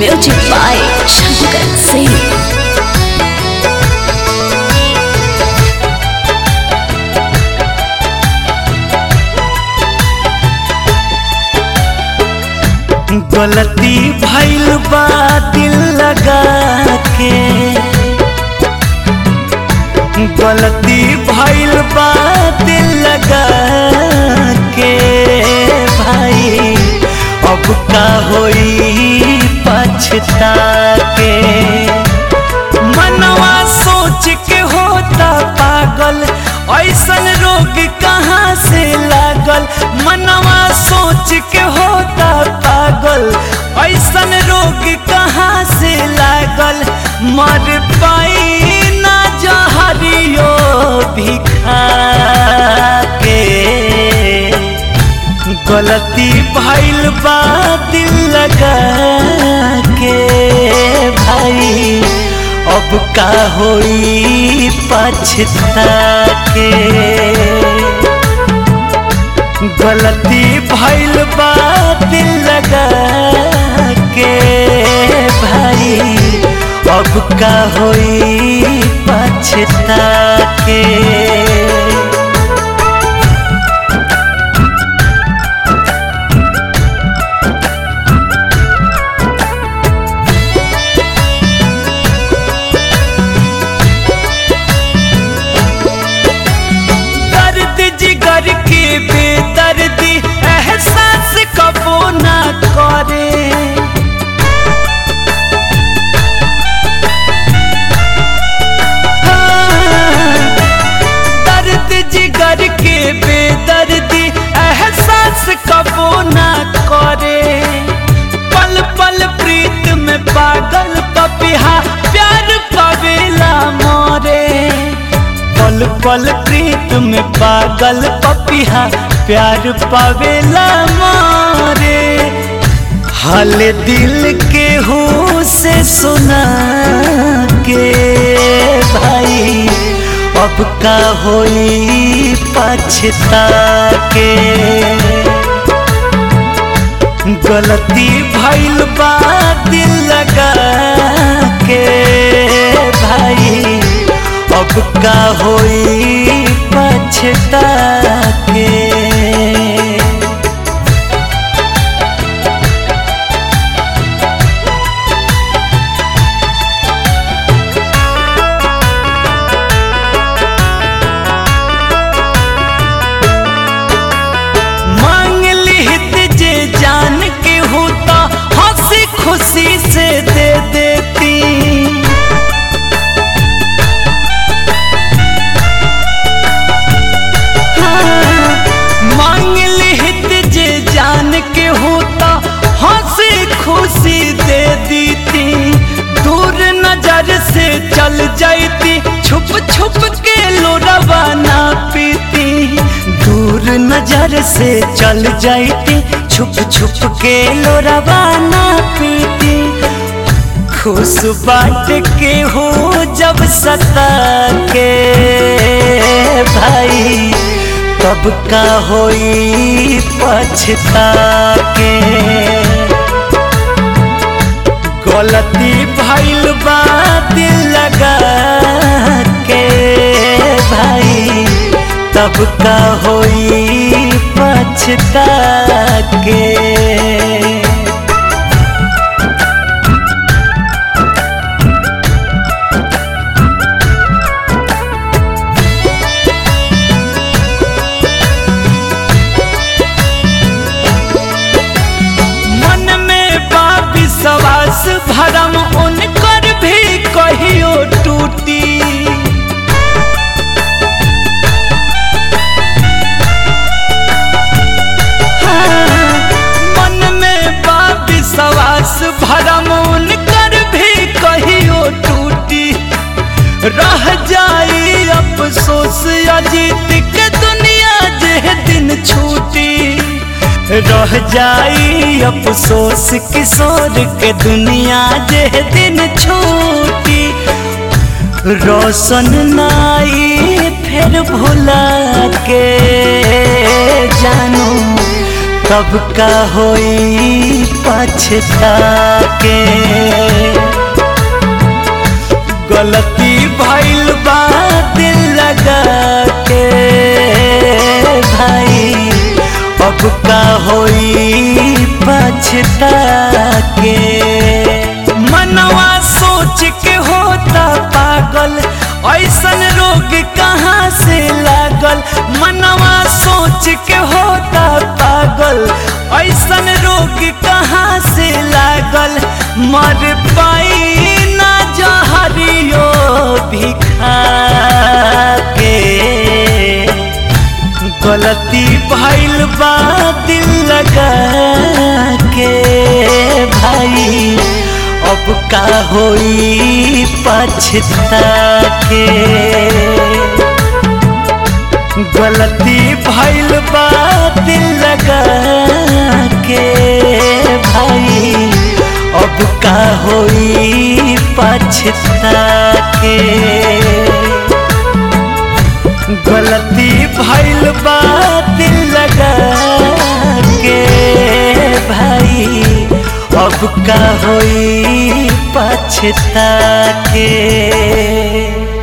Music by Shankar Singh. गलती भइल बा दिल लगा के, गलती भइल बा दिल लगा के भाई, अब का होई पछता के। मनवा सोच के होता पागल, ऐसन रोग कहाँ से लागल। मनवा सोच के होता पागल, ऐसन रोग कहाँ से लागल। मर पाई ना जहरियो भी खा के, गलती भइल बा दिल लगा के भाई, अब का होई पछता के। गलती भइल बा दिल लगा के भाई, अब का होई पछता के। बेदर्दी एहसास कबो ना करे, दर्द जिगर के बेदर्दी एहसास कबो ना करे। पल पल प्रीत में पागल पपिहा प्यार पावेला मोरे। पल पल प्रीत में पागल पपिहा प्यार पावेला मारे। हाल दिल के हो से सुना के भाई, अब का होई पछता के। गलती भइल बा दिल लगा के भाई, अब का होई पछता के। मांग लिहित जे जान के होता, हंसी खुशी से दे देती। खुशी दे दीती, दूर नजर से चल जाती, छुप छुप के लोरवा ना पीती। दूर नजर से चल जाती, छुप छुप के लोरवा ना पीती। खुश बाट के हो जब सता के भाई, तब का होई पछता के। गलती भइल बा दिल लगा के भाई, तब का होई पछता के। विश्वास भरम उनकर भी कहियो टूटी। मन में बा विश्वास भरम उनकर भी कहियो टूटी। रह जाई अफसोस अजीत के दुनिया जे दिन छूटी। रह जाई अफसोस किशोर के दुनिया जे दिन छूटी। रोशन नाई फिर भुला के जानू, तब का होई पछता के। गलती भइल बा दिल लगा के भाई, अब का होई पछता के। मनवा सोच के होता पागल, ऐसन रोग कहाँ से लागल। मनवा सोच के होता पागल, ऐसन रोग कहाँ से लागल। मर पाई ना जहरियो भी खा के। गलती भइल बा दिल लगा के भाई, अब का होई पछता के। गलती भइल बा दिल लगा के भाई, अब का होई पछता के। गलती भइल बा दिल लगा के भाई, अब का होई पछता के।